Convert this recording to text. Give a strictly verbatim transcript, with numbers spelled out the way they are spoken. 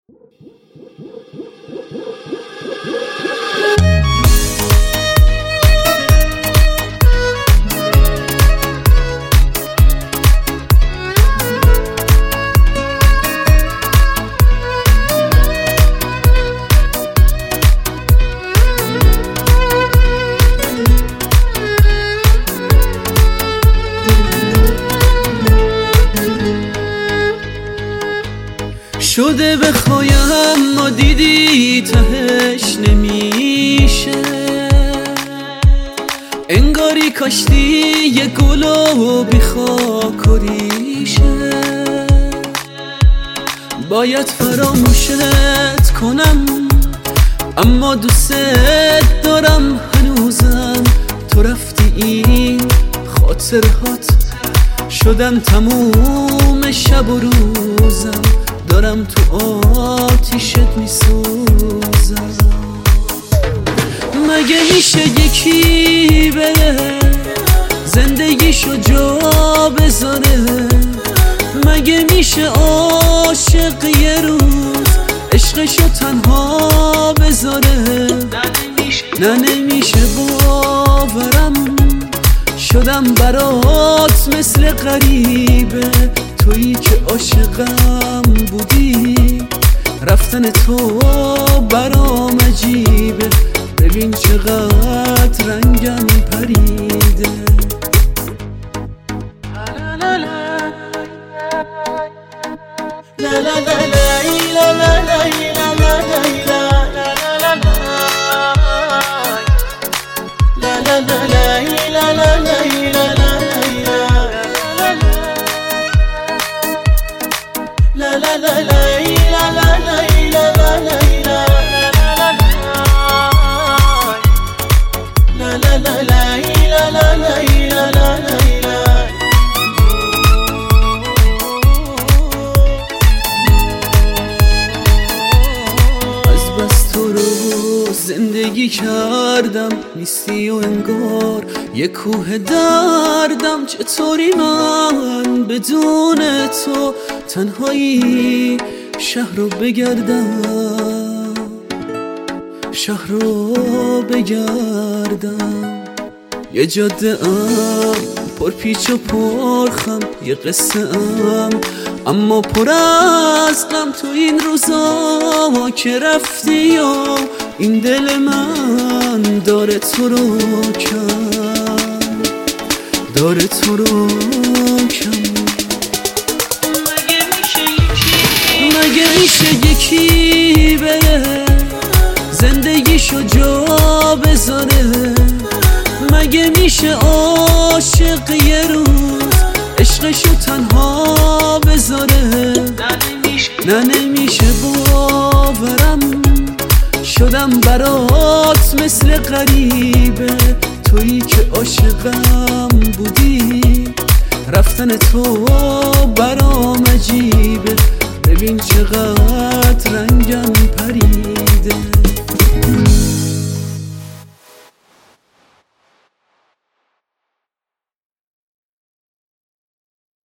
شده بخوایم ما دیدی تهش نمیشه، انگاری کاشتی یه گلو بی خاک و ریشه. باید فراموشت کنم اما دوست دارم هنوزم. تو رفتی این خاطرهات شدن تموم شب و روزم، دارم تو آتیشت میسوزم. مگه میشه یکی بره زندگیشو جا بذاره؟ مگه میشه عاشق یه روز عشقشو تنها بذاره؟ نه نمیشه باورم شدم برات مثل غریبه. تویی که عاشقم بودی رفتن تو برام عجیبه. ببین چقدر رنگم پریده. لا لا لا لا لا لا لا زندگی کردم نیستی و انگار یه کوه دردم. چطوری من بدون تو تنهایی شهر رو بگردم، شهر رو بگردم. یه جاده ام پر پیچ و پر خم، یه قصه ام اما پر از غم. تو این روزا که رفتی و این دل من داره تو رو کم، داره تو رو کم. مگه میشه یکی مگه میشه یکی بره زندگیشو جا بذاره؟ مگه میشه عاشق یه روز عشقشو تنها بذاره؟ نه نمیشه باورم شدم برات مثل غریبه. تویی که عاشقم بودی رفتن تو برام عجیبه. ببین چقدر رنگم پریده.